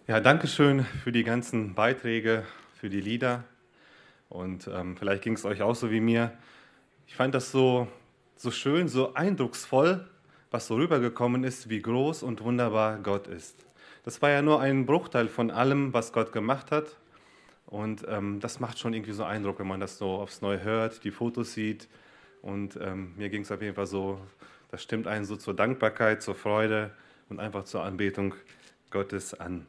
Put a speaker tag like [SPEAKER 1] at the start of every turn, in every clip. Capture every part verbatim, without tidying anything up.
[SPEAKER 1] Ja, danke schön für die ganzen Beiträge, für die Lieder. Und ähm, vielleicht ging es euch auch so wie mir. Ich fand das so, so schön, so eindrucksvoll, was so rübergekommen ist, wie groß und wunderbar Gott ist. Das war ja nur ein Bruchteil von allem, was Gott gemacht hat. Und ähm, das macht schon irgendwie so Eindruck, wenn man das so aufs Neue hört, die Fotos sieht. Und ähm, mir ging es auf jeden Fall so, das stimmt einen so zur Dankbarkeit, zur Freude und einfach zur Anbetung Gottes an.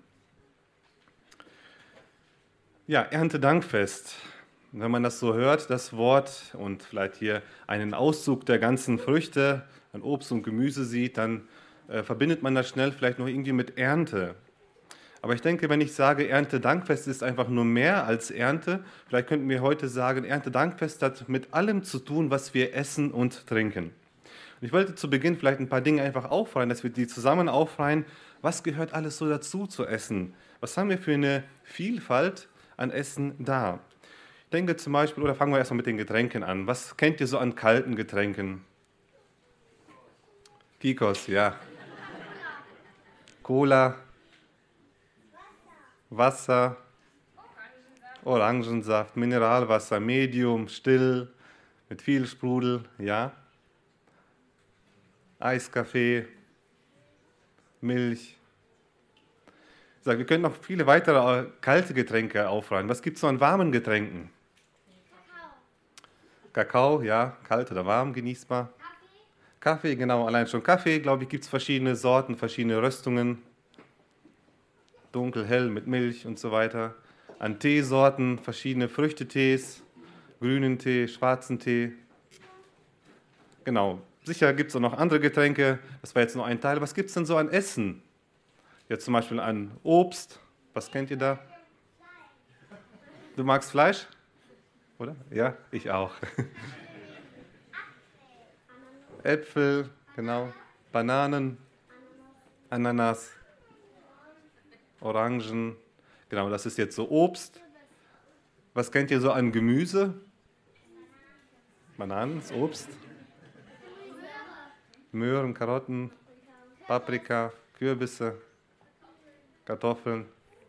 [SPEAKER 1] Ja, Erntedankfest. Wenn man das so hört, das Wort, und vielleicht hier einen Auszug der ganzen Früchte, an Obst und Gemüse sieht, dann äh, verbindet man das schnell vielleicht noch irgendwie mit Ernte. Aber ich denke, wenn ich sage, Erntedankfest ist einfach nur mehr als Ernte, vielleicht könnten wir heute sagen, Erntedankfest hat mit allem zu tun, was wir essen und trinken. Und ich wollte zu Beginn vielleicht ein paar Dinge einfach aufreihen, dass wir die zusammen aufreihen. Was gehört alles so dazu zu essen? Was haben wir für eine Vielfalt an Essen da? Ich denke zum Beispiel, oder fangen wir erstmal mit den Getränken an. Was kennt ihr so an kalten Getränken? Kikos, ja. Cola, Wasser, Orangensaft, Mineralwasser, Medium, still, mit viel Sprudel, ja. Eiskaffee, Milch. Ich sage, wir können noch viele weitere kalte Getränke aufreihen. Was gibt es noch an warmen Getränken? Kakao, ja, kalt oder warm, genießbar. Kaffee, genau, allein schon Kaffee, glaube ich, gibt es verschiedene Sorten, verschiedene Röstungen. Dunkel, hell, mit Milch und so weiter. An Teesorten, verschiedene Früchtetees, grünen Tee, schwarzen Tee. Genau, sicher gibt es auch noch andere Getränke, das war jetzt nur ein Teil. Was gibt es denn so an Essen? Jetzt zum Beispiel an Obst, was kennt ihr da? Du magst Fleisch? Oder? Ja, ich auch. Äpfel, genau. Bananen, Ananas, Orangen. Genau, das ist jetzt so Obst. Was kennt ihr so an Gemüse? Bananen, ist Obst. Möhren, Karotten, Paprika, Kürbisse, Kartoffeln,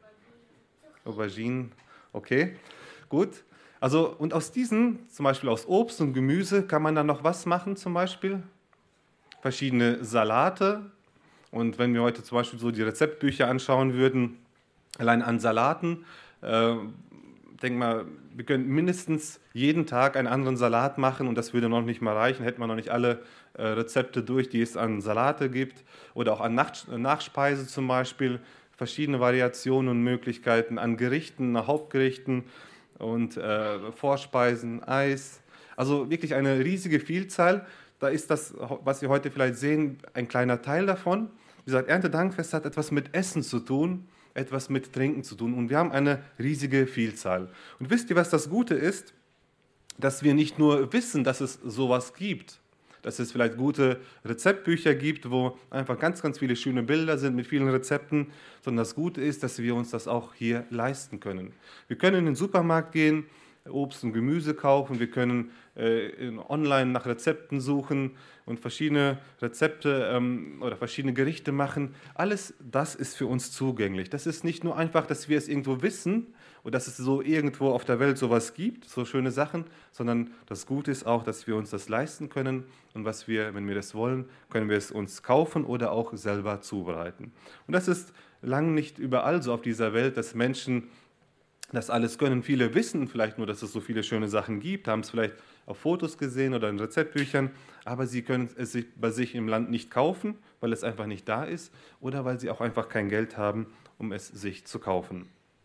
[SPEAKER 1] Auberginen. Okay, gut. Also, und aus diesen, zum Beispiel aus Obst und Gemüse, kann man dann noch was machen, zum Beispiel? Verschiedene Salate. Und wenn wir heute zum Beispiel so die Rezeptbücher anschauen würden, allein an Salaten, äh, denk mal, wir können mindestens jeden Tag einen anderen Salat machen und das würde noch nicht mal reichen, hätten wir noch nicht alle äh, Rezepte durch, die es an Salate gibt oder auch an Nach Nachspeise zum Beispiel, verschiedene Variationen und Möglichkeiten an Gerichten, nach Hauptgerichten und äh, Vorspeisen, Eis. Also wirklich eine riesige Vielzahl. Da ist das, was wir heute vielleicht sehen, ein kleiner Teil davon. Wie gesagt, Erntedankfest hat etwas mit Essen zu tun, etwas mit Trinken zu tun. Und wir haben eine riesige Vielzahl. Und wisst ihr, was das Gute ist? Dass wir nicht nur wissen, dass es sowas gibt, dass es vielleicht gute Rezeptbücher gibt, wo einfach ganz, ganz viele schöne Bilder sind mit vielen Rezepten, sondern das Gute ist, dass wir uns das auch hier leisten können. Wir können in den Supermarkt gehen, Obst und Gemüse kaufen, wir können äh, online nach Rezepten suchen und verschiedene Rezepte ähm, oder verschiedene Gerichte machen. Alles das ist für uns zugänglich. Das ist nicht nur einfach, dass wir es irgendwo wissen oder dass es so irgendwo auf der Welt sowas gibt, so schöne Sachen, sondern das Gute ist auch, dass wir uns das leisten können und was wir, wenn wir das wollen, können wir es uns kaufen oder auch selber zubereiten. Und das ist lang nicht überall so auf dieser Welt, dass Menschen das alles können. Viele wissen vielleicht nur, dass es so viele schöne Sachen gibt, haben es vielleicht auf Fotos gesehen oder in Rezeptbüchern, aber sie können es sich bei sich im Land nicht kaufen, weil es einfach nicht da ist oder weil sie auch einfach kein Geld haben, um es sich zu kaufen.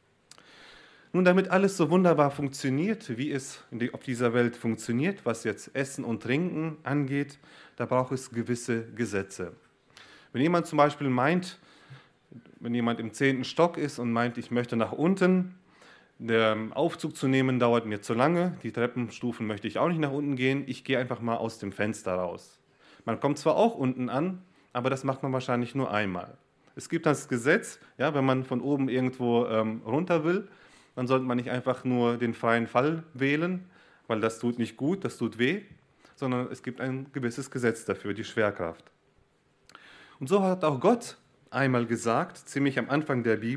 [SPEAKER 1] Nun, damit alles so wunderbar funktioniert, wie es auf dieser Welt funktioniert, was jetzt Essen und Trinken angeht, da braucht es gewisse Gesetze. Wenn jemand zum Beispiel meint, wenn jemand im zehnten Stock ist und meint, ich möchte nach unten, der Aufzug zu nehmen dauert mir zu lange, die Treppenstufen möchte ich auch nicht nach unten gehen, ich gehe einfach mal aus dem Fenster raus. Man kommt zwar auch unten an, aber das macht man wahrscheinlich nur einmal. Es gibt das Gesetz, ja, wenn man von oben irgendwo ähm, runter will, dann sollte man nicht einfach nur den freien Fall wählen, weil das tut nicht gut, das tut weh, sondern es gibt ein gewisses Gesetz dafür, die Schwerkraft. Und so hat auch Gott einmal gesagt, ziemlich am Anfang der Bibel,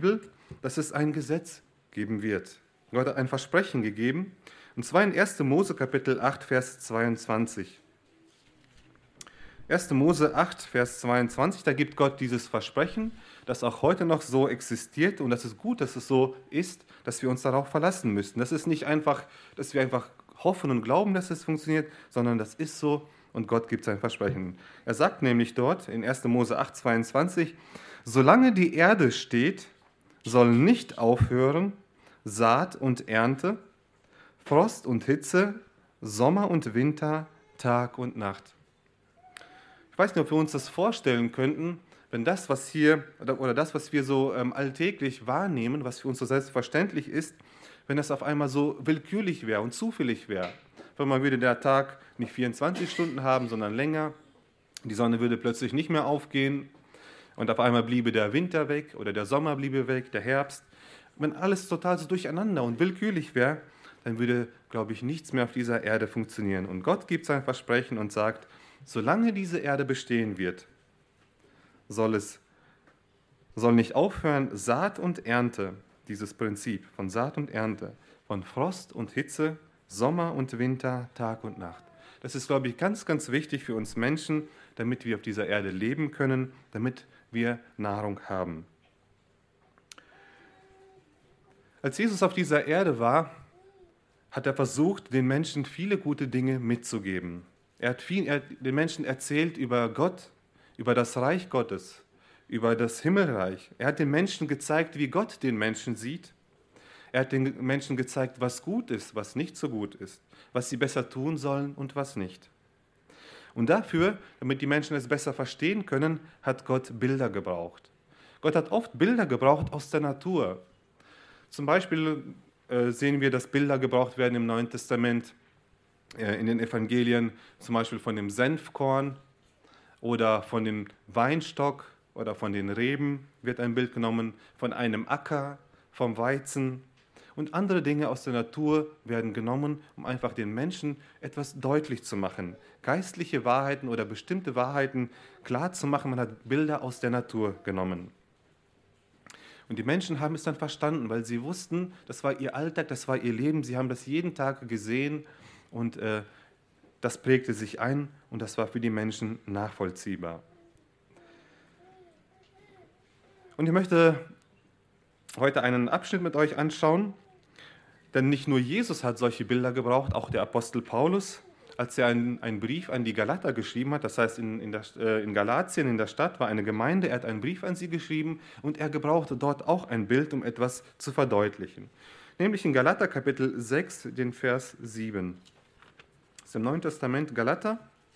[SPEAKER 1] dass es ein Gesetz geben wird. Gott hat ein Versprechen gegeben, und zwar in erster Mose Kapitel acht, Vers zweiundzwanzig. erster Mose acht, Vers zweiundzwanzig, da gibt Gott dieses Versprechen, das auch heute noch so existiert, und das ist gut, dass es so ist, dass wir uns darauf verlassen müssen. Das ist nicht einfach, dass wir einfach hoffen und glauben, dass es funktioniert, sondern das ist so, und Gott gibt sein Versprechen. Er sagt nämlich dort in erster Mose acht, zweiundzwanzig, solange die Erde steht, soll nicht aufhören Saat und Ernte, Frost und Hitze, Sommer und Winter, Tag und Nacht. Ich weiß nicht, ob wir uns das vorstellen könnten, wenn das, was hier, oder, oder das, was wir so ähm, alltäglich wahrnehmen, was für uns so selbstverständlich ist, wenn das auf einmal so willkürlich wäre und zufällig wäre. Wenn man würde der Tag nicht vierundzwanzig Stunden haben, sondern länger, die Sonne würde plötzlich nicht mehr aufgehen und auf einmal bliebe der Winter weg oder der Sommer bliebe weg, der Herbst. Wenn alles total so durcheinander und willkürlich wäre, dann würde, glaube ich, nichts mehr auf dieser Erde funktionieren. Und Gott gibt sein Versprechen und sagt, solange diese Erde bestehen wird, soll es soll nicht aufhören, Saat und Ernte, dieses Prinzip von Saat und Ernte, von Frost und Hitze, Sommer und Winter, Tag und Nacht. Das ist, glaube ich, ganz, ganz wichtig für uns Menschen, damit wir auf dieser Erde leben können, damit wir Nahrung haben. Als Jesus auf dieser Erde war, hat er versucht, den Menschen viele gute Dinge mitzugeben. Er hat, viel, er hat den Menschen erzählt über Gott, über das Reich Gottes, über das Himmelreich. Er hat den Menschen gezeigt, wie Gott den Menschen sieht. Er hat den Menschen gezeigt, was gut ist, was nicht so gut ist, was sie besser tun sollen und was nicht. Und dafür, damit die Menschen es besser verstehen können, hat Gott Bilder gebraucht. Gott hat oft Bilder gebraucht aus der Natur. Zum Beispiel äh, sehen wir, dass Bilder gebraucht werden im Neuen Testament, äh, in den Evangelien, zum Beispiel von dem Senfkorn oder von dem Weinstock oder von den Reben wird ein Bild genommen, von einem Acker, vom Weizen. Und andere Dinge aus der Natur werden genommen, um einfach den Menschen etwas deutlich zu machen. Geistliche Wahrheiten oder bestimmte Wahrheiten klar zu machen. Man hat Bilder aus der Natur genommen. Und die Menschen haben es dann verstanden, weil sie wussten, das war ihr Alltag, das war ihr Leben. Sie haben das jeden Tag gesehen und äh, das prägte sich ein und das war für die Menschen nachvollziehbar. Und ich möchte heute einen Abschnitt mit euch anschauen, denn nicht nur Jesus hat solche Bilder gebraucht, auch der Apostel Paulus, als er einen, einen Brief an die Galater geschrieben hat, das heißt in, in, der, äh, in Galatien, in der Stadt, war eine Gemeinde, er hat einen Brief an sie geschrieben und er gebrauchte dort auch ein Bild, um etwas zu verdeutlichen. Nämlich in Galater Kapitel sechs, den Vers sieben. Das ist im Neuen Testament Galater,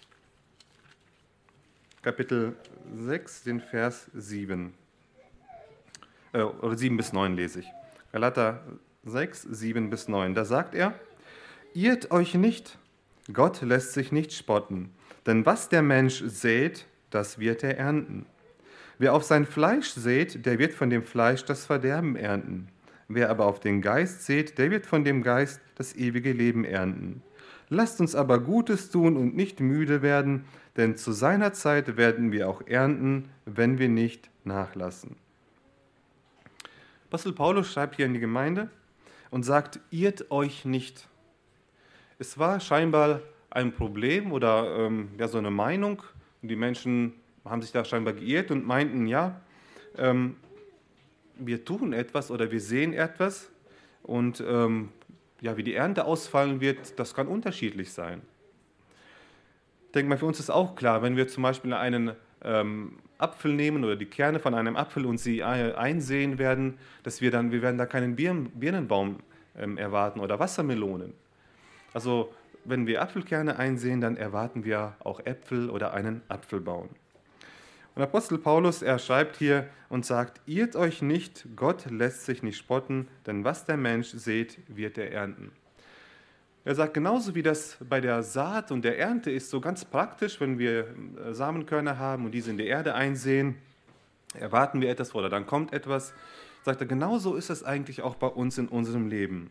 [SPEAKER 1] Kapitel sechs, den Vers sieben. Äh, oder sieben bis neun lese ich. Galater sechs, sieben bis neun. Da sagt er, irrt euch nicht, Gott lässt sich nicht spotten, denn was der Mensch sät, das wird er ernten. Wer auf sein Fleisch sät, der wird von dem Fleisch das Verderben ernten. Wer aber auf den Geist sät, der wird von dem Geist das ewige Leben ernten. Lasst uns aber Gutes tun und nicht müde werden, denn zu seiner Zeit werden wir auch ernten, wenn wir nicht nachlassen. Apostel Paulus schreibt hier in die Gemeinde und sagt, irrt euch nicht. Es war scheinbar ein Problem oder ähm, ja, so eine Meinung. Und die Menschen haben sich da scheinbar geirrt und meinten, ja, ähm, wir tun etwas oder wir sehen etwas. Und ähm, ja, wie die Ernte ausfallen wird, das kann unterschiedlich sein. Ich denke mal, für uns ist auch klar, wenn wir zum Beispiel einen ähm, Apfel nehmen oder die Kerne von einem Apfel und sie einsehen werden, dass wir dann, wir werden da keinen Birn, Birnenbaum ähm, erwarten oder Wassermelonen. Also wenn wir Apfelkerne einsehen, dann erwarten wir auch Äpfel oder einen Apfelbaum. Und Apostel Paulus, er schreibt hier und sagt, irrt euch nicht, Gott lässt sich nicht spotten, denn was der Mensch sät, wird er ernten. Er sagt, genauso wie das bei der Saat und der Ernte ist, so ganz praktisch, wenn wir Samenkörner haben und diese in die Erde einsehen, erwarten wir etwas oder dann kommt etwas. Sagt er, genauso ist es eigentlich auch bei uns in unserem Leben.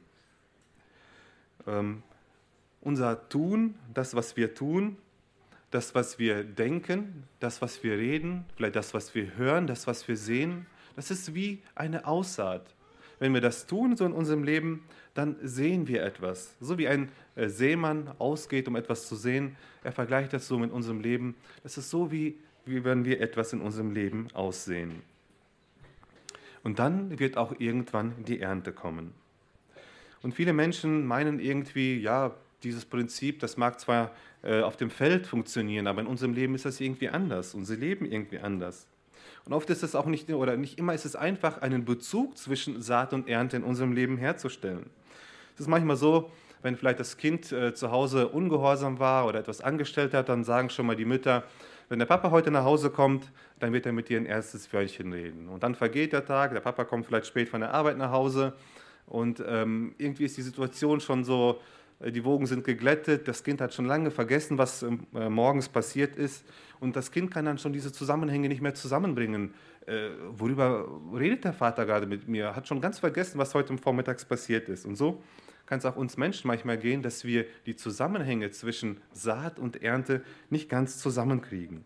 [SPEAKER 1] Ähm, unser Tun, das, was wir tun, das, was wir denken, das, was wir reden, vielleicht das, was wir hören, das, was wir sehen, Das ist wie eine Aussaat. Wenn wir das tun, so in unserem Leben, dann sehen wir etwas. So wie ein äh, Seemann ausgeht, um etwas zu sehen, er vergleicht das so mit unserem Leben. Das ist so, wie, wie wenn wir etwas in unserem Leben aussehen. Und dann wird auch irgendwann die Ernte kommen. Und viele Menschen meinen irgendwie, ja, dieses Prinzip, das mag zwar äh, auf dem Feld funktionieren, aber in unserem Leben ist das irgendwie anders. Und sie leben irgendwie anders. Und oft ist es auch nicht, oder nicht immer ist es einfach, einen Bezug zwischen Saat und Ernte in unserem Leben herzustellen. Es ist manchmal so, wenn vielleicht das Kind äh, zu Hause ungehorsam war oder etwas angestellt hat, dann sagen schon mal die Mütter, wenn der Papa heute nach Hause kommt, dann wird er mit dir ein erstes Wörtchen reden. Und dann vergeht der Tag, der Papa kommt vielleicht spät von der Arbeit nach Hause und ähm, irgendwie ist die Situation schon so, äh, die Wogen sind geglättet, das Kind hat schon lange vergessen, was äh, morgens passiert ist und das Kind kann dann schon diese Zusammenhänge nicht mehr zusammenbringen. Äh, worüber redet der Vater gerade mit mir? Hat schon ganz vergessen, was heute Vormittags passiert ist. Und so kann es auch uns Menschen manchmal gehen, dass wir die Zusammenhänge zwischen Saat und Ernte nicht ganz zusammenkriegen.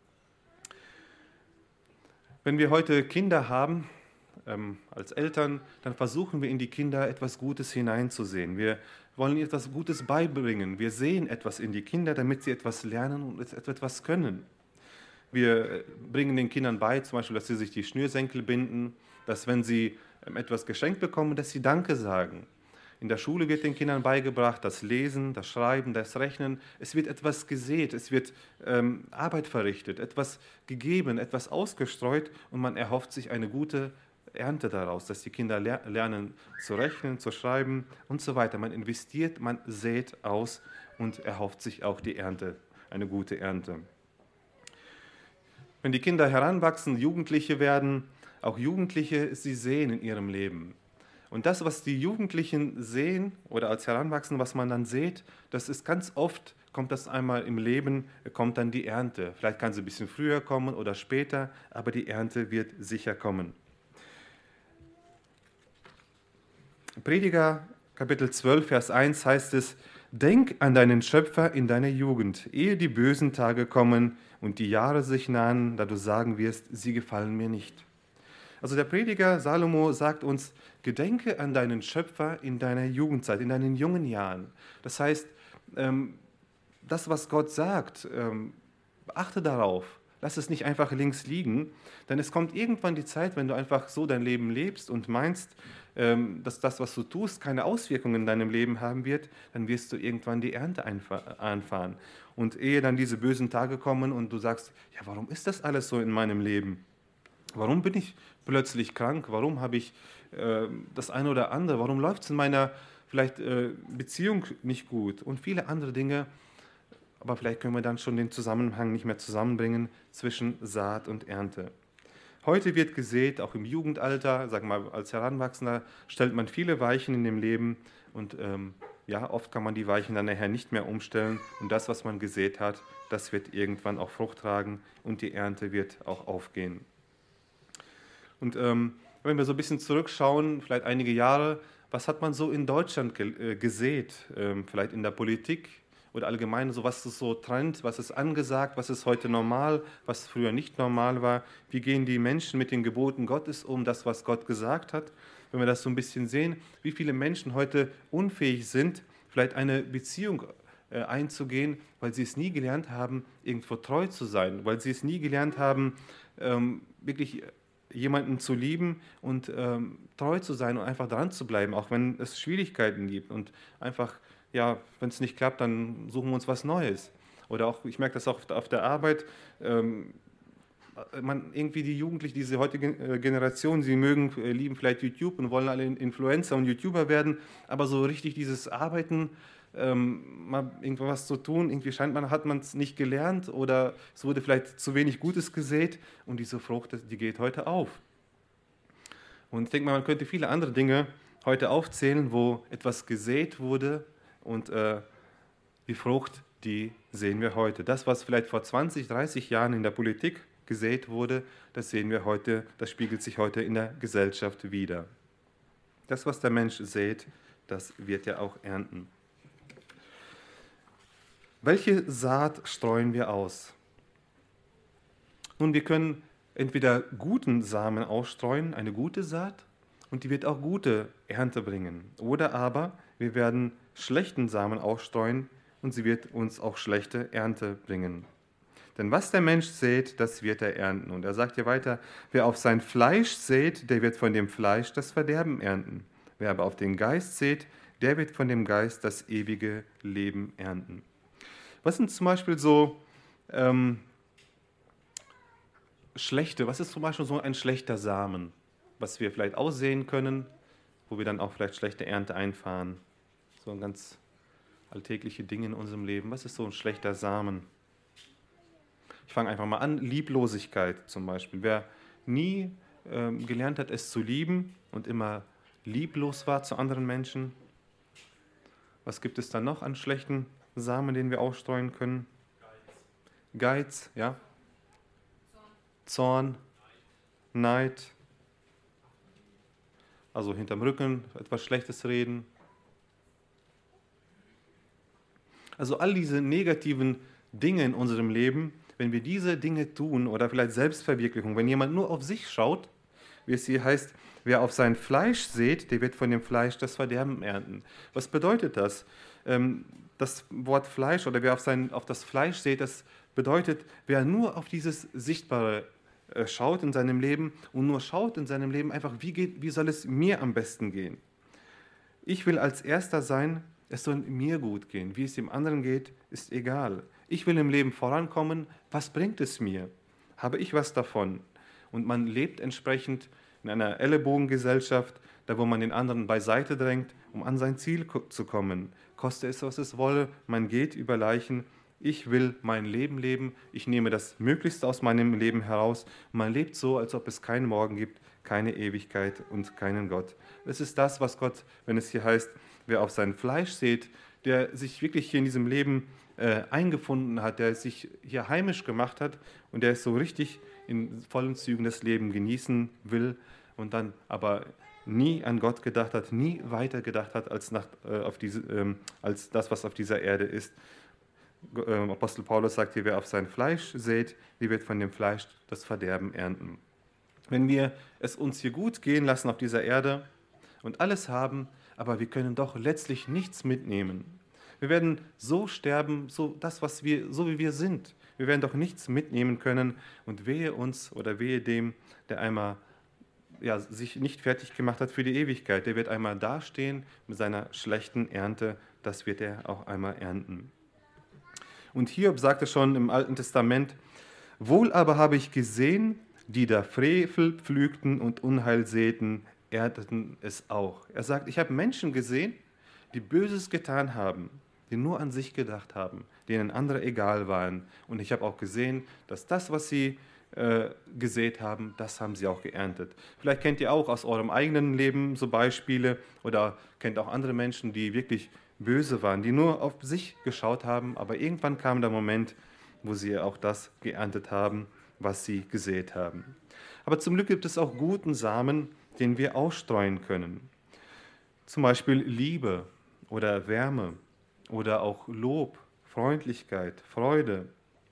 [SPEAKER 1] Wenn wir heute Kinder haben, ähm, als Eltern, dann versuchen wir in die Kinder etwas Gutes hineinzusehen. Wir wollen ihnen etwas Gutes beibringen. Wir sehen etwas in die Kinder, damit sie etwas lernen und etwas können. Wir bringen den Kindern bei, zum Beispiel, dass sie sich die Schnürsenkel binden, dass wenn sie ähm, etwas geschenkt bekommen, dass sie Danke sagen. In der Schule wird den Kindern beigebracht, das Lesen, das Schreiben, das Rechnen. Es wird etwas gesät, es wird ähm, Arbeit verrichtet, etwas gegeben, etwas ausgestreut und man erhofft sich eine gute Ernte daraus, dass die Kinder ler- lernen zu rechnen, zu schreiben und so weiter. Man investiert, man sät aus und erhofft sich auch die Ernte, eine gute Ernte. Wenn die Kinder heranwachsen, Jugendliche werden, auch Jugendliche, sie sehen in ihrem Leben. Und das, was die Jugendlichen sehen oder als Heranwachsende, was man dann sieht, das ist ganz oft, kommt das einmal im Leben, kommt dann die Ernte. Vielleicht kann sie ein bisschen früher kommen oder später, aber die Ernte wird sicher kommen. Prediger Kapitel zwölf, Vers eins heißt es, denk an deinen Schöpfer in deiner Jugend, ehe die bösen Tage kommen und die Jahre sich nahen, da du sagen wirst, sie gefallen mir nicht. Also der Prediger Salomo sagt uns, gedenke an deinen Schöpfer in deiner Jugendzeit, in deinen jungen Jahren. Das heißt, ähm, das, was Gott sagt, ähm, achte darauf. Lass es nicht einfach links liegen, denn es kommt irgendwann die Zeit, wenn du einfach so dein Leben lebst und meinst, ähm, dass das, was du tust, keine Auswirkungen in deinem Leben haben wird, dann wirst du irgendwann die Ernte einfahren. Und ehe dann diese bösen Tage kommen und du sagst, ja, warum ist das alles so in meinem Leben? Warum bin ich plötzlich krank? Warum habe ich äh, das eine oder andere? Warum läuft es in meiner vielleicht äh, Beziehung nicht gut? Und viele andere Dinge. Aber vielleicht können wir dann schon den Zusammenhang nicht mehr zusammenbringen zwischen Saat und Ernte. Heute wird gesät, auch im Jugendalter, sag mal als Heranwachsender, stellt man viele Weichen in dem Leben und ähm, ja, oft kann man die Weichen dann nachher nicht mehr umstellen und das, was man gesät hat, das wird irgendwann auch Frucht tragen und die Ernte wird auch aufgehen. Und ähm, wenn wir so ein bisschen zurückschauen, vielleicht einige Jahre, was hat man so in Deutschland ge- äh, gesät? Ähm, vielleicht in der Politik oder allgemein, so was ist so Trend, was ist angesagt, was ist heute normal, was früher nicht normal war? Wie gehen die Menschen mit den Geboten Gottes um, das, was Gott gesagt hat? Wenn wir das so ein bisschen sehen, wie viele Menschen heute unfähig sind, vielleicht eine Beziehung äh, einzugehen, weil sie es nie gelernt haben, irgendwo treu zu sein, weil sie es nie gelernt haben, ähm, wirklich jemanden zu lieben und ähm, treu zu sein und einfach dran zu bleiben, auch wenn es Schwierigkeiten gibt und einfach, ja, wenn es nicht klappt, dann suchen wir uns was Neues. Oder auch, ich merke das auch auf der Arbeit, ähm, man irgendwie die Jugendlichen, diese heutige Generation, sie mögen, äh, lieben vielleicht YouTube und wollen alle Influencer und YouTuber werden, aber so richtig dieses Arbeiten, ähm, mal irgendwas zu tun, irgendwie scheint man, hat man es nicht gelernt oder es wurde vielleicht zu wenig Gutes gesät und diese Frucht, die geht heute auf. Und ich denke mal, man könnte viele andere Dinge heute aufzählen, wo etwas gesät wurde und äh, die Frucht, die sehen wir heute. Das, was vielleicht vor zwanzig, dreißig Jahren in der Politik gesät wurde, das sehen wir heute, das spiegelt sich heute in der Gesellschaft wider. Das, was der Mensch sät, das wird er auch ernten. Welche Saat streuen wir aus? Nun, wir können entweder guten Samen ausstreuen, eine gute Saat, und die wird auch gute Ernte bringen. Oder aber wir werden schlechten Samen ausstreuen und sie wird uns auch schlechte Ernte bringen. Denn was der Mensch sät, das wird er ernten. Und er sagt hier weiter, wer auf sein Fleisch sät, der wird von dem Fleisch das Verderben ernten. Wer aber auf den Geist sät, der wird von dem Geist das ewige Leben ernten. Was sind zum Beispiel so ähm, schlechte, was ist zum Beispiel so ein schlechter Samen, was wir vielleicht aussehen können, wo wir dann auch vielleicht schlechte Ernte einfahren? So ein ganz alltägliche Dinge in unserem Leben. Was ist so ein schlechter Samen? Ich fange einfach mal an. Lieblosigkeit zum Beispiel. Wer nie ähm, gelernt hat, es zu lieben und immer lieblos war zu anderen Menschen. Was gibt es dann noch an schlechten Samen, den wir ausstreuen können? Geiz, ja. Zorn, Neid. Also hinterm Rücken etwas Schlechtes reden. Also all diese negativen Dinge in unserem Leben, wenn wir diese Dinge tun oder vielleicht Selbstverwirklichung, wenn jemand nur auf sich schaut, wie es hier heißt, wer auf sein Fleisch sät, der wird von dem Fleisch das Verderben ernten. Was bedeutet das? Das Wort Fleisch oder wer auf, sein, auf das Fleisch sät, das bedeutet, wer nur auf dieses Sichtbare schaut in seinem Leben und nur schaut in seinem Leben einfach, wie, geht, wie soll es mir am besten gehen? Ich will als Erster sein, es soll mir gut gehen. Wie es dem anderen geht, ist egal. Ich will im Leben vorankommen. Was bringt es mir? Habe ich was davon? Und man lebt entsprechend in einer Ellenbogengesellschaft, da wo man den anderen beiseite drängt, um an sein Ziel zu kommen. Koste es, was es wolle, man geht über Leichen. Ich will mein Leben leben. Ich nehme das Möglichste aus meinem Leben heraus. Und man lebt so, als ob es keinen Morgen gibt, keine Ewigkeit und keinen Gott. Das ist das, was Gott, wenn es hier heißt, wer auf sein Fleisch sät, der sich wirklich hier in diesem Leben äh, eingefunden hat, der sich hier heimisch gemacht hat und der es so richtig in vollen Zügen das Leben genießen will und dann aber nie an Gott gedacht hat, nie weiter gedacht hat als, nach, äh, auf diese, ähm, als das, was auf dieser Erde ist. Äh, Apostel Paulus sagt hier, wer auf sein Fleisch sät, der wird von dem Fleisch das Verderben ernten. Wenn wir es uns hier gut gehen lassen auf dieser Erde und alles haben, aber wir können doch letztlich nichts mitnehmen. Wir werden so sterben, so das, was wir, so wie wir sind. Wir werden doch nichts mitnehmen können und wehe uns oder wehe dem, der einmal ja, sich nicht fertig gemacht hat für die Ewigkeit. Der wird einmal dastehen mit seiner schlechten Ernte, das wird er auch einmal ernten. Und Hiob sagte schon im Alten Testament, wohl aber habe ich gesehen, die da Frevel pflügten und Unheil säten, ernten es auch. Er sagt, ich habe Menschen gesehen, die Böses getan haben, die nur an sich gedacht haben, denen andere egal waren. Und ich habe auch gesehen, dass das, was sie äh, gesät haben, das haben sie auch geerntet. Vielleicht kennt ihr auch aus eurem eigenen Leben so Beispiele oder kennt auch andere Menschen, die wirklich böse waren, die nur auf sich geschaut haben, aber irgendwann kam der Moment, wo sie auch das geerntet haben, was sie gesät haben. Aber zum Glück gibt es auch guten Samen, den wir ausstreuen können. Zum Beispiel Liebe oder Wärme oder auch Lob, Freundlichkeit, Freude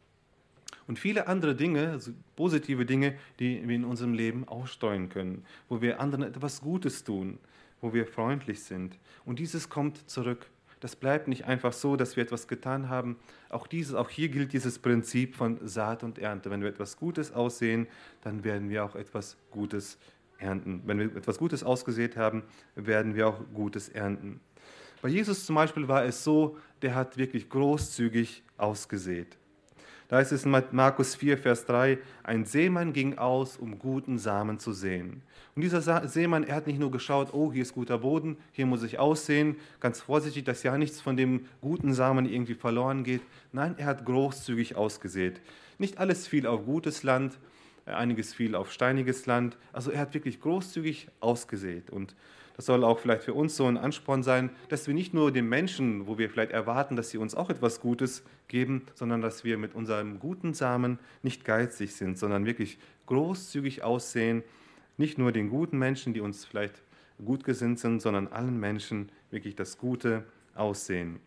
[SPEAKER 1] und viele andere Dinge, also positive Dinge, die wir in unserem Leben ausstreuen können, wo wir anderen etwas Gutes tun, wo wir freundlich sind. Und dieses kommt zurück. Das bleibt nicht einfach so, dass wir etwas getan haben. Auch, dieses, auch hier gilt dieses Prinzip von Saat und Ernte. Wenn wir etwas Gutes aussehen, dann werden wir auch etwas Gutes ernten. Wenn wir etwas Gutes ausgesät haben, werden wir auch Gutes ernten. Bei Jesus zum Beispiel war es so, der hat wirklich großzügig ausgesät. Da ist es in Markus vier, Vers drei, ein Seemann ging aus, um guten Samen zu säen. Und dieser Seemann, er hat nicht nur geschaut, oh, hier ist guter Boden, hier muss ich aussehen, ganz vorsichtig, dass ja nichts von dem guten Samen irgendwie verloren geht. Nein, er hat großzügig ausgesät. Nicht alles fiel auf gutes Land, einiges fiel auf steiniges Land. Also er hat wirklich großzügig ausgesät. Und das soll auch vielleicht für uns so ein Ansporn sein, dass wir nicht nur den Menschen, wo wir vielleicht erwarten, dass sie uns auch etwas Gutes geben, sondern dass wir mit unserem guten Samen nicht geizig sind, sondern wirklich großzügig aussehen, nicht nur den guten Menschen, die uns vielleicht gut gesinnt sind, sondern allen Menschen wirklich das Gute aussehen.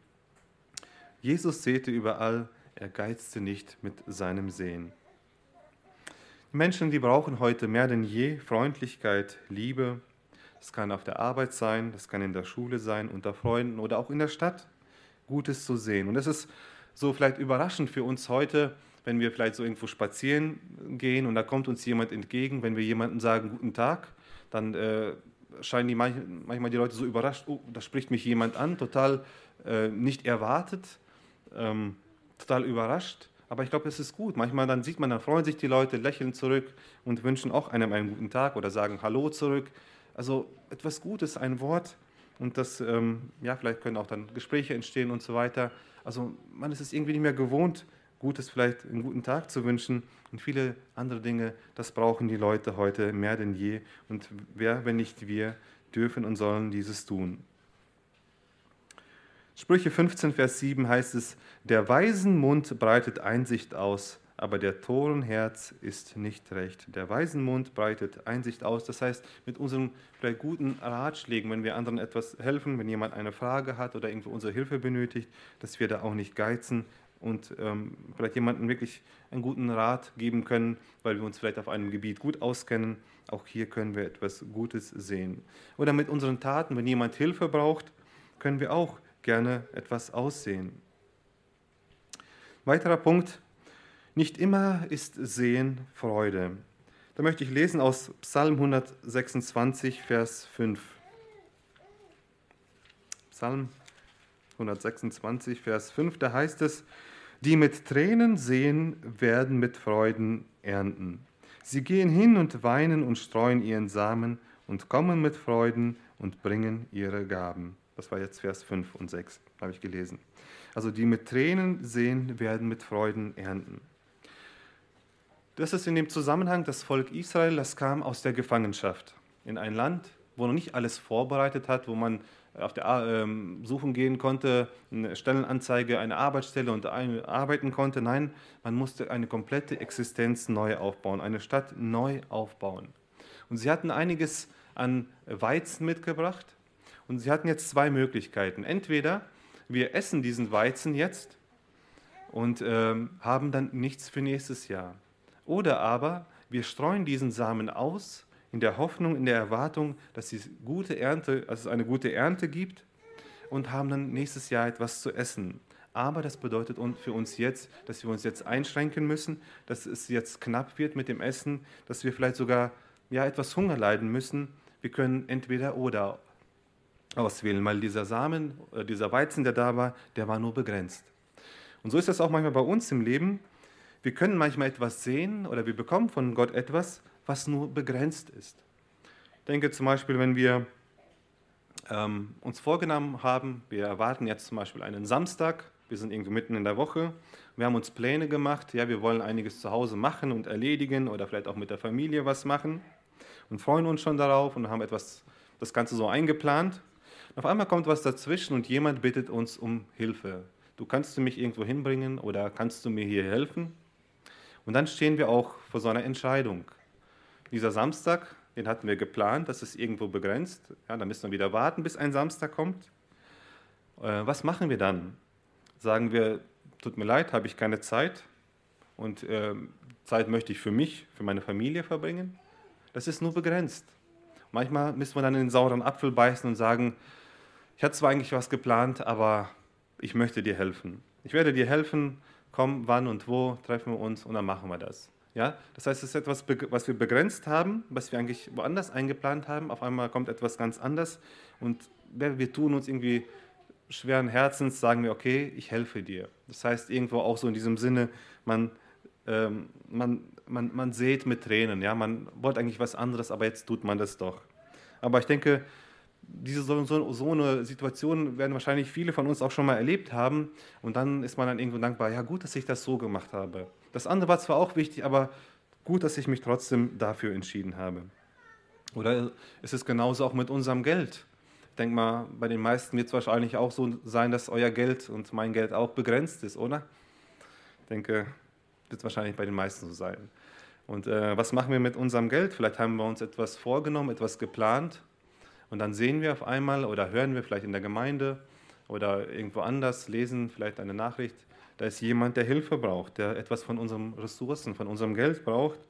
[SPEAKER 1] Jesus säte überall, er geizte nicht mit seinem Säen. Menschen, die brauchen heute mehr denn je Freundlichkeit, Liebe. Das kann auf der Arbeit sein, das kann in der Schule sein, unter Freunden oder auch in der Stadt. Gutes zu sehen. Und das ist so vielleicht überraschend für uns heute, wenn wir vielleicht so irgendwo spazieren gehen und da kommt uns jemand entgegen, wenn wir jemandem sagen, guten Tag, dann äh, scheinen die manch, manchmal die Leute so überrascht, oh, da spricht mich jemand an, total äh, nicht erwartet, ähm, total überrascht. Aber ich glaube, es ist gut. Manchmal dann sieht man, dann freuen sich die Leute, lächeln zurück und wünschen auch einem einen guten Tag oder sagen Hallo zurück. Also etwas Gutes, ein Wort. Und das, ähm, ja, vielleicht können auch dann Gespräche entstehen und so weiter. Also man ist es irgendwie nicht mehr gewohnt, Gutes vielleicht einen guten Tag zu wünschen. Und viele andere Dinge, das brauchen die Leute heute mehr denn je. Und wer, wenn nicht wir, dürfen und sollen dieses tun. Sprüche fünfzehn, Vers sieben heißt es, der weisen Mund breitet Einsicht aus, aber der toren Herz ist nicht recht. Der weisen Mund breitet Einsicht aus, das heißt, mit unseren vielleicht guten Ratschlägen, wenn wir anderen etwas helfen, wenn jemand eine Frage hat oder irgendwo unsere Hilfe benötigt, dass wir da auch nicht geizen und ähm, vielleicht jemandem wirklich einen guten Rat geben können, weil wir uns vielleicht auf einem Gebiet gut auskennen. Auch hier können wir etwas Gutes sehen. Oder mit unseren Taten, wenn jemand Hilfe braucht, können wir auch gerne etwas aussehen. Weiterer Punkt, nicht immer ist Sehen Freude. Da möchte ich lesen aus Psalm hundertsechsundzwanzig, Vers fünf. Psalm hundertsechsundzwanzig, Vers fünf, da heißt es, die mit Tränen sehen, werden mit Freuden ernten. Sie gehen hin und weinen und streuen ihren Samen und kommen mit Freuden und bringen ihre Gaben. Das war jetzt Vers fünf und sechs, habe ich gelesen. Also die mit Tränen sehen, werden mit Freuden ernten. Das ist in dem Zusammenhang das Volk Israel, das kam aus der Gefangenschaft in ein Land, wo noch nicht alles vorbereitet hat, wo man auf der ähm, Suchen gehen konnte, eine Stellenanzeige, eine Arbeitsstelle und ein, arbeiten konnte. Nein, man musste eine komplette Existenz neu aufbauen, eine Stadt neu aufbauen. Und sie hatten einiges an Weizen mitgebracht und sie hatten jetzt zwei Möglichkeiten. Entweder wir essen diesen Weizen jetzt und ähm, haben dann nichts für nächstes Jahr. Oder aber wir streuen diesen Samen aus, in der Hoffnung, in der Erwartung, dass es, gute Ernte, dass es eine gute Ernte gibt und haben dann nächstes Jahr etwas zu essen. Aber das bedeutet für uns jetzt, dass wir uns jetzt einschränken müssen, dass es jetzt knapp wird mit dem Essen, dass wir vielleicht sogar ja, etwas Hunger leiden müssen. Wir können entweder oder auswählen, weil dieser Samen, dieser Weizen, der da war, der war nur begrenzt. Und so ist das auch manchmal bei uns im Leben. Wir können manchmal etwas sehen oder wir bekommen von Gott etwas, was nur begrenzt ist. Ich denke zum Beispiel, wenn wir ähm, uns vorgenommen haben, wir erwarten jetzt zum Beispiel einen Samstag, wir sind irgendwo mitten in der Woche, wir haben uns Pläne gemacht, ja, wir wollen einiges zu Hause machen und erledigen oder vielleicht auch mit der Familie was machen und freuen uns schon darauf und haben etwas, das Ganze so eingeplant. Und auf einmal kommt was dazwischen und jemand bittet uns um Hilfe. Du kannst du mich irgendwo hinbringen oder kannst du mir hier helfen? Und dann stehen wir auch vor so einer Entscheidung. Dieser Samstag, den hatten wir geplant, das ist irgendwo begrenzt. Ja, da müssen wir wieder warten, bis ein Samstag kommt. Äh, was machen wir dann? Sagen wir, tut mir leid, habe ich keine Zeit und äh, Zeit möchte ich für mich, für meine Familie verbringen? Das ist nur begrenzt. Manchmal müssen wir dann in den sauren Apfel beißen und sagen, ich hatte zwar eigentlich was geplant, aber ich möchte dir helfen. Ich werde dir helfen, komm, wann und wo treffen wir uns und dann machen wir das. Ja? Das heißt, es ist etwas, was wir begrenzt haben, was wir eigentlich woanders eingeplant haben. Auf einmal kommt etwas ganz anderes und wir tun uns irgendwie schweren Herzens, sagen wir, okay, ich helfe dir. Das heißt, irgendwo auch so in diesem Sinne, man, ähm, man, man, man sät mit Tränen. Ja? Man wollte eigentlich was anderes, aber jetzt tut man das doch. Aber ich denke, diese so, so, so eine Situation werden wahrscheinlich viele von uns auch schon mal erlebt haben und dann ist man dann irgendwo dankbar, ja gut, dass ich das so gemacht habe. Das andere war zwar auch wichtig, aber gut, dass ich mich trotzdem dafür entschieden habe. Oder ist es genauso auch mit unserem Geld? Ich denke mal, bei den meisten wird es wahrscheinlich auch so sein, dass euer Geld und mein Geld auch begrenzt ist, oder? Ich denke, wird es wahrscheinlich bei den meisten so sein. Und äh, was machen wir mit unserem Geld? Vielleicht haben wir uns etwas vorgenommen, etwas geplant. Und dann sehen wir auf einmal oder hören wir vielleicht in der Gemeinde oder irgendwo anders, lesen vielleicht eine Nachricht, da ist jemand, der Hilfe braucht, der etwas von unseren Ressourcen, von unserem Geld braucht.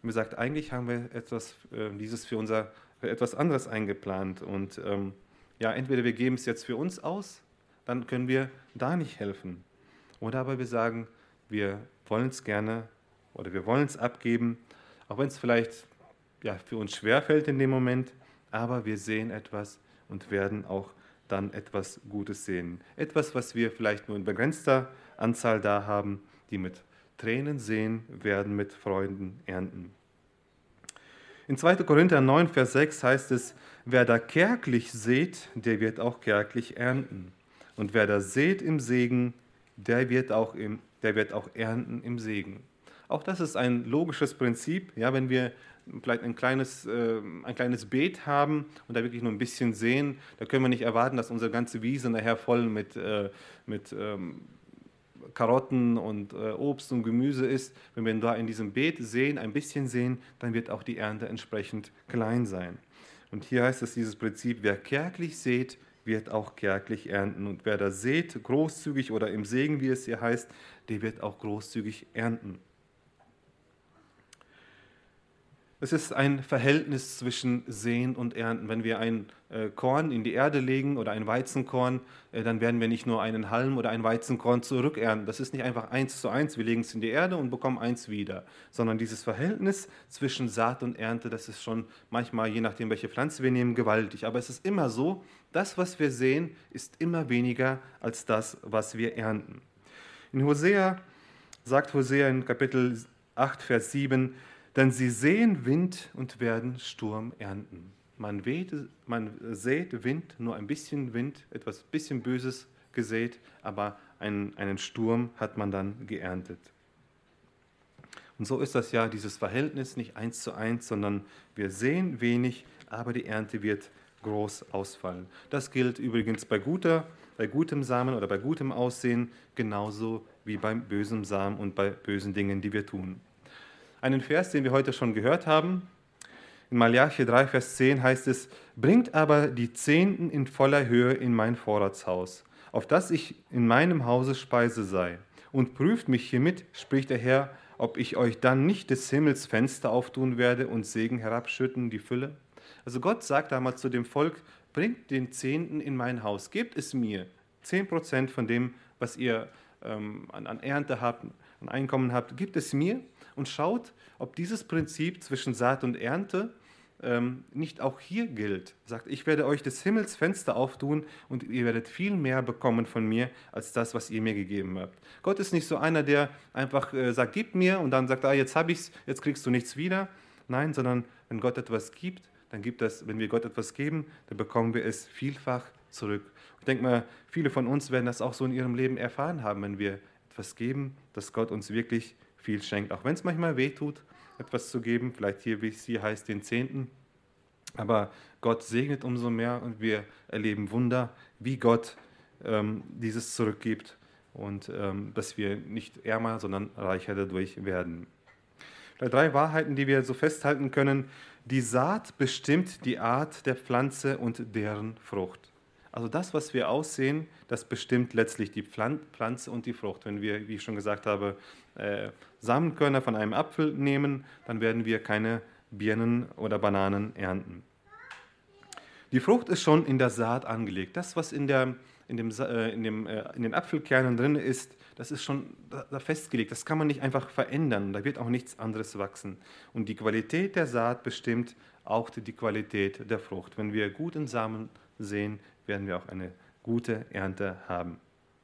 [SPEAKER 1] Und wir sagt, eigentlich haben wir etwas, äh, dieses für unser, für etwas anderes eingeplant. Und ähm, ja, entweder wir geben es jetzt für uns aus, dann können wir da nicht helfen. Oder aber wir sagen, wir wollen es gerne oder wir wollen es abgeben, auch wenn es vielleicht ja, für uns schwerfällt in dem Moment, aber wir sehen etwas und werden auch dann etwas Gutes sehen. Etwas, was wir vielleicht nur in begrenzter Anzahl da haben, die mit Tränen sehen, werden mit Freuden ernten. In zweiter Korinther neun, Vers sechs heißt es, wer da kärglich sät, der wird auch kärglich ernten. Und wer da sät im Segen, der wird auch, im, der wird auch ernten im Segen. Auch das ist ein logisches Prinzip. Ja, wenn wir vielleicht ein kleines, äh, ein kleines Beet haben und da wirklich nur ein bisschen sehen, da können wir nicht erwarten, dass unsere ganze Wiese nachher voll mit, äh, mit ähm, Karotten und äh, Obst und Gemüse ist. Wenn wir da in diesem Beet sehen, ein bisschen sehen, dann wird auch die Ernte entsprechend klein sein. Und hier heißt es dieses Prinzip, wer kärglich sät, wird auch kärglich ernten. Und wer da sät, großzügig oder im Segen, wie es hier heißt, der wird auch großzügig ernten. Es ist ein Verhältnis zwischen Säen und Ernten. Wenn wir ein äh, Korn in die Erde legen oder ein Weizenkorn, äh, dann werden wir nicht nur einen Halm oder ein Weizenkorn zurückernten. Das ist nicht einfach eins zu eins, wir legen es in die Erde und bekommen eins wieder, sondern dieses Verhältnis zwischen Saat und Ernte, das ist schon manchmal, je nachdem, welche Pflanze wir nehmen, gewaltig. Aber es ist immer so, das, was wir sehen, ist immer weniger als das, was wir ernten. In Hosea sagt Hosea in Kapitel acht, Vers sieben, denn sie sehen Wind und werden Sturm ernten. Man, weht, man sät Wind, nur ein bisschen Wind, etwas bisschen Böses gesät, aber einen, einen Sturm hat man dann geerntet. Und so ist das ja, dieses Verhältnis nicht eins zu eins, sondern wir sehen wenig, aber die Ernte wird groß ausfallen. Das gilt übrigens bei, guter, bei gutem Samen oder bei gutem Aussehen, genauso wie beim bösen Samen und bei bösen Dingen, die wir tun. Einen Vers, den wir heute schon gehört haben. In Malachi drei, Vers zehn heißt es, bringt aber die Zehnten in voller Höhe in mein Vorratshaus, auf dass ich in meinem Hause Speise sei. Und prüft mich hiermit, spricht der Herr, ob ich euch dann nicht des Himmels Fenster auftun werde und Segen herabschütten, die Fülle. Also Gott sagt damals zu dem Volk, bringt den Zehnten in mein Haus, gebt es mir, zehn Prozent von dem, was ihr ähm, an, an Ernte habt, an Einkommen habt, gebt es mir. Und schaut, ob dieses Prinzip zwischen Saat und Ernte ähm, nicht auch hier gilt. Sagt, ich werde euch des Himmels Fenster auftun und ihr werdet viel mehr bekommen von mir, als das, was ihr mir gegeben habt. Gott ist nicht so einer, der einfach äh, sagt, gib mir und dann sagt, ah, jetzt habe ich's, jetzt kriegst du nichts wieder. Nein, sondern wenn Gott etwas gibt, dann gibt das, wenn wir Gott etwas geben, dann bekommen wir es vielfach zurück. Ich denke mal, viele von uns werden das auch so in ihrem Leben erfahren haben, wenn wir etwas geben, dass Gott uns wirklich viel schenkt, auch wenn es manchmal wehtut, etwas zu geben, vielleicht hier, wie es hier heißt, den Zehnten. Aber Gott segnet umso mehr und wir erleben Wunder, wie Gott ähm, dieses zurückgibt und ähm, dass wir nicht ärmer, sondern reicher dadurch werden. Vielleicht drei Wahrheiten, die wir so festhalten können. Die Saat bestimmt die Art der Pflanze und deren Frucht. Also das, was wir aussehen, das bestimmt letztlich die Pflanze und die Frucht. Wenn wir, wie ich schon gesagt habe, äh, Samenkörner von einem Apfel nehmen, dann werden wir keine Birnen oder Bananen ernten. Die Frucht ist schon in der Saat angelegt. Das, was in, der, in, dem, äh, in, dem, äh, in den Apfelkernen drin ist, das ist schon da, da festgelegt. Das kann man nicht einfach verändern. Da wird auch nichts anderes wachsen. Und die Qualität der Saat bestimmt auch die, die Qualität der Frucht. Wenn wir guten Samen sehen, werden wir auch eine gute Ernte haben.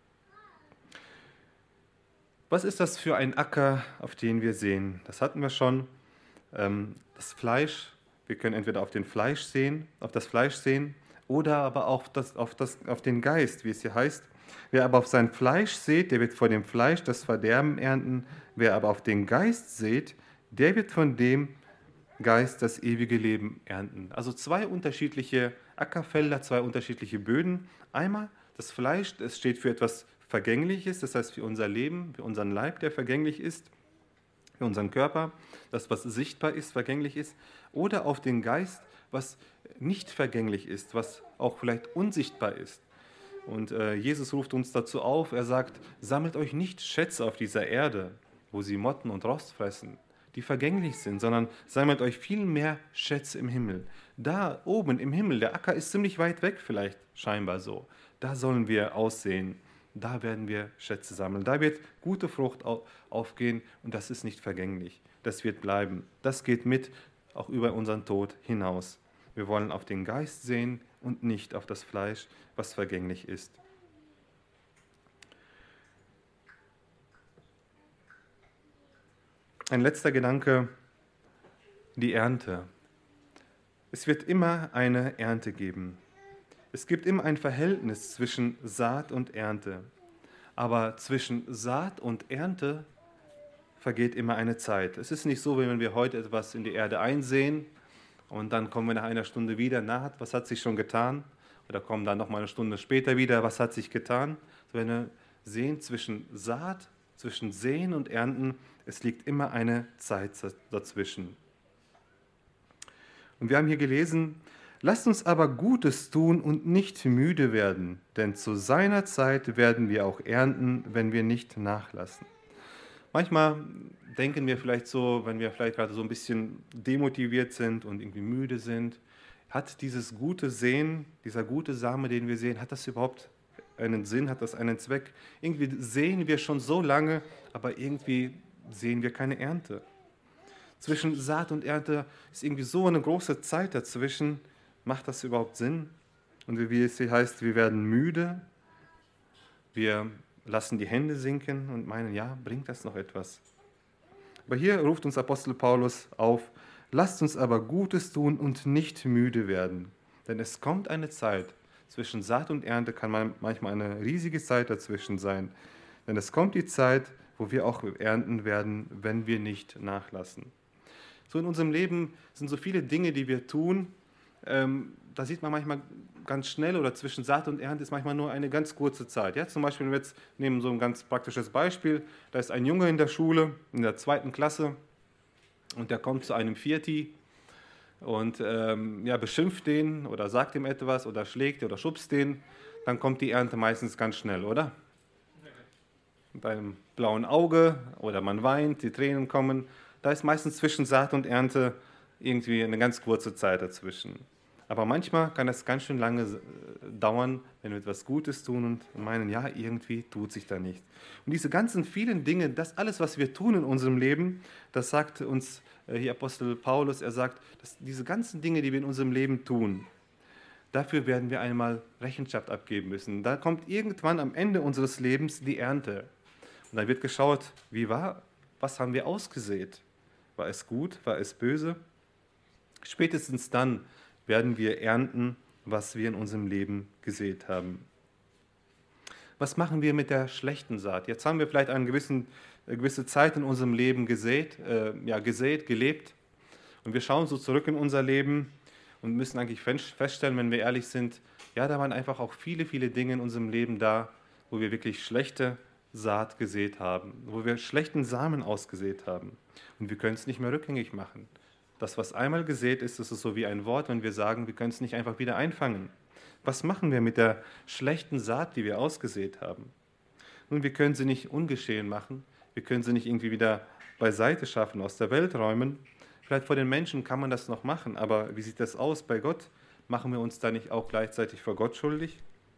[SPEAKER 1] Was ist das für ein Acker, auf den wir sehen? Das hatten wir schon. Das Fleisch, wir können entweder auf den Fleisch sehen, auf das Fleisch sehen oder aber auch das, auf, das, auf den Geist, wie es hier heißt. Wer aber auf sein Fleisch sät, der wird vor dem Fleisch das Verderben ernten. Wer aber auf den Geist sät, der wird von dem Geist das ewige Leben ernten. Also zwei unterschiedliche Ackerfelder, zwei unterschiedliche Böden. Einmal das Fleisch, das steht für etwas Vergängliches, das heißt für unser Leben, für unseren Leib, der vergänglich ist, für unseren Körper, das, was sichtbar ist, vergänglich ist. Oder auf den Geist, was nicht vergänglich ist, was auch vielleicht unsichtbar ist. Und äh, Jesus ruft uns dazu auf, er sagt, sammelt euch nicht Schätze auf dieser Erde, wo sie Motten und Rost fressen, die vergänglich sind, sondern sammelt euch viel mehr Schätze im Himmel. Da oben im Himmel, der Acker ist ziemlich weit weg vielleicht, scheinbar so. Da sollen wir aussehen. Da werden wir Schätze sammeln. Da wird gute Frucht aufgehen und das ist nicht vergänglich. Das wird bleiben. Das geht mit, auch über unseren Tod hinaus. Wir wollen auf den Geist sehen und nicht auf das Fleisch, was vergänglich ist. Ein letzter Gedanke, die Ernte. Es wird immer eine Ernte geben. Es gibt immer ein Verhältnis zwischen Saat und Ernte. Aber zwischen Saat und Ernte vergeht immer eine Zeit. Es ist nicht so, wie wenn wir heute etwas in die Erde einsehen und dann kommen wir nach einer Stunde wieder, na, was hat sich schon getan? Oder kommen dann noch mal eine Stunde später wieder, was hat sich getan? So, wenn wir sehen, zwischen Saat, zwischen Säen und Ernten, es liegt immer eine Zeit dazwischen. Und wir haben hier gelesen, lasst uns aber Gutes tun und nicht müde werden, denn zu seiner Zeit werden wir auch ernten, wenn wir nicht nachlassen. Manchmal denken wir vielleicht so, wenn wir vielleicht gerade so ein bisschen demotiviert sind und irgendwie müde sind, hat dieses gute Sehen, dieser gute Same, den wir sehen, hat das überhaupt einen Sinn, hat das einen Zweck? Irgendwie sehen wir schon so lange, aber irgendwie sehen wir keine Ernte. Zwischen Saat und Ernte ist irgendwie so eine große Zeit dazwischen. Macht das überhaupt Sinn? Und wie es hier heißt, wir werden müde, wir lassen die Hände sinken und meinen, ja, bringt das noch etwas? Aber hier ruft uns Apostel Paulus auf, lasst uns aber Gutes tun und nicht müde werden. Denn es kommt eine Zeit, zwischen Saat und Ernte kann man manchmal eine riesige Zeit dazwischen sein. Denn es kommt die Zeit, wo wir auch ernten werden, wenn wir nicht nachlassen. So in unserem Leben sind so viele Dinge, die wir tun, ähm, da sieht man manchmal ganz schnell oder zwischen Saat und Ernte ist manchmal nur eine ganz kurze Zeit. Ja, zum Beispiel, wenn wir jetzt nehmen so ein ganz praktisches Beispiel, da ist ein Junge in der Schule, in der zweiten Klasse und der kommt zu einem Vierti und ähm, ja, beschimpft den oder sagt ihm etwas oder schlägt oder schubst den, dann kommt die Ernte meistens ganz schnell, oder? Mit einem blauen Auge oder man weint, die Tränen kommen. Da ist meistens zwischen Saat und Ernte irgendwie eine ganz kurze Zeit dazwischen. Aber manchmal kann das ganz schön lange dauern, wenn wir etwas Gutes tun und meinen, ja, irgendwie tut sich da nichts. Und diese ganzen vielen Dinge, das alles, was wir tun in unserem Leben, das sagt uns hier Apostel Paulus, er sagt, dass diese ganzen Dinge, die wir in unserem Leben tun, dafür werden wir einmal Rechenschaft abgeben müssen. Da kommt irgendwann am Ende unseres Lebens die Ernte. Und dann wird geschaut, wie war, was haben wir ausgesät? War es gut, war es böse? Spätestens dann werden wir ernten, was wir in unserem Leben gesät haben. Was machen wir mit der schlechten Saat? Jetzt haben wir vielleicht eine, gewissen, eine gewisse Zeit in unserem Leben gesät, äh, ja, gesät, gelebt und wir schauen so zurück in unser Leben und müssen eigentlich feststellen, wenn wir ehrlich sind, ja, da waren einfach auch viele, viele Dinge in unserem Leben da, wo wir wirklich schlechte Saat gesät haben, wo wir schlechten Samen ausgesät haben und wir können es nicht mehr rückgängig machen. Das, was einmal gesät ist, das ist so wie ein Wort, wenn wir sagen, wir können es nicht einfach wieder einfangen. Was machen wir mit der schlechten Saat, die wir ausgesät haben? Nun, wir können sie nicht ungeschehen machen, wir können sie nicht irgendwie wieder beiseite schaffen, aus der Welt räumen. Vielleicht vor den Menschen kann man das noch machen, aber wie sieht das aus bei Gott? Machen wir uns da nicht auch gleichzeitig vor Gott schuldig?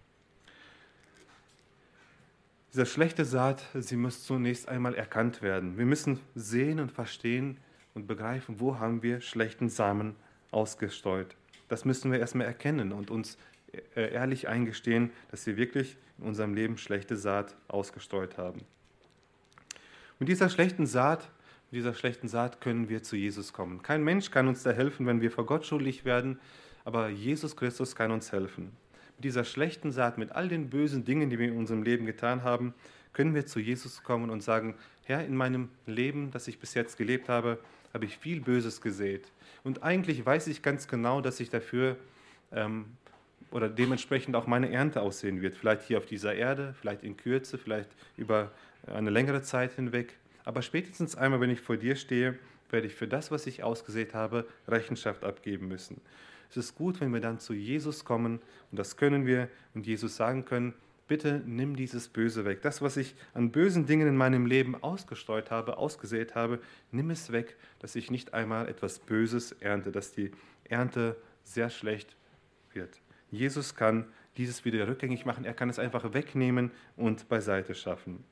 [SPEAKER 1] Diese schlechte Saat, sie muss zunächst einmal erkannt werden. Wir müssen sehen und verstehen und begreifen, wo haben wir schlechten Samen ausgestreut. Das müssen wir erstmal erkennen und uns ehrlich eingestehen, dass wir wirklich in unserem Leben schlechte Saat ausgestreut haben. Mit dieser schlechten Saat, mit dieser schlechten Saat können wir zu Jesus kommen. Kein Mensch kann uns da helfen, wenn wir vor Gott schuldig werden, aber Jesus Christus kann uns helfen. Mit dieser schlechten Saat, mit all den bösen Dingen, die wir in unserem Leben getan haben, können wir zu Jesus kommen und sagen, Herr, in meinem Leben, das ich bis jetzt gelebt habe, habe ich viel Böses gesät. Und eigentlich weiß ich ganz genau, dass ich dafür ähm, oder dementsprechend auch meine Ernte aussehen wird. Vielleicht hier auf dieser Erde, vielleicht in Kürze, vielleicht über eine längere Zeit hinweg. Aber spätestens einmal, wenn ich vor dir stehe, werde ich für das, was ich ausgesät habe, Rechenschaft abgeben müssen. Es ist gut, wenn wir dann zu Jesus kommen und das können wir und Jesus sagen können, bitte nimm dieses Böse weg. Das, was ich an bösen Dingen in meinem Leben ausgestreut habe, ausgesät habe, nimm es weg, dass ich nicht einmal etwas Böses ernte, dass die Ernte sehr schlecht wird. Jesus kann dieses wieder rückgängig machen. Er kann es einfach wegnehmen und beiseite schaffen.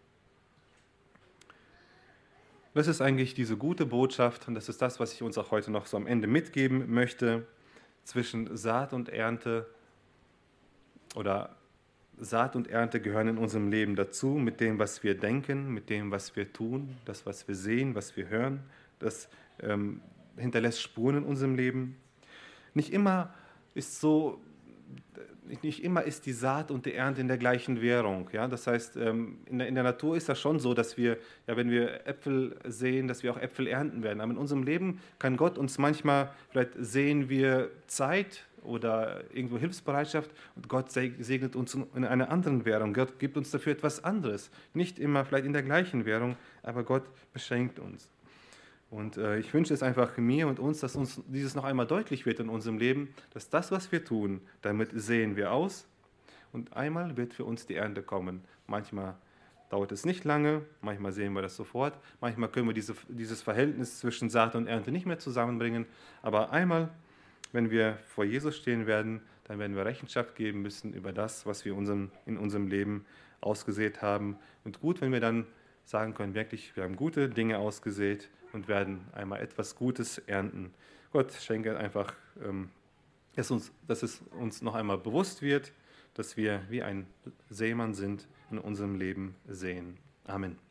[SPEAKER 1] Das ist eigentlich diese gute Botschaft und das ist das, was ich uns auch heute noch so am Ende mitgeben möchte. Zwischen Saat und Ernte oder Saat und Ernte gehören in unserem Leben dazu, mit dem, was wir denken, mit dem, was wir tun, das, was wir sehen, was wir hören. Das ähm, hinterlässt Spuren in unserem Leben. Nicht immer ist so, nicht immer ist die Saat und die Ernte in der gleichen Währung. Ja? Das heißt, ähm, in der, in der Natur ist das schon so, dass wir, ja, wenn wir Äpfel sehen, dass wir auch Äpfel ernten werden. Aber in unserem Leben kann Gott uns manchmal, vielleicht sehen wir Zeit oder irgendwo Hilfsbereitschaft und Gott segnet uns in einer anderen Währung. Gott gibt uns dafür etwas anderes. Nicht immer vielleicht in der gleichen Währung, aber Gott beschenkt uns. Und äh, ich wünsche es einfach mir und uns, dass uns dieses noch einmal deutlich wird in unserem Leben, dass das, was wir tun, damit sehen wir aus und einmal wird für uns die Ernte kommen. Manchmal dauert es nicht lange, manchmal sehen wir das sofort, manchmal können wir diese, dieses Verhältnis zwischen Saat und Ernte nicht mehr zusammenbringen, aber einmal, wenn wir vor Jesus stehen werden, dann werden wir Rechenschaft geben müssen über das, was wir unserem, in unserem Leben ausgesät haben. Und gut, wenn wir dann sagen können, wirklich, wir haben gute Dinge ausgesät und werden einmal etwas Gutes ernten. Gott schenke einfach, ähm, dass, uns, dass es uns noch einmal bewusst wird, dass wir wie ein Seemann sind, in unserem Leben sehen. Amen.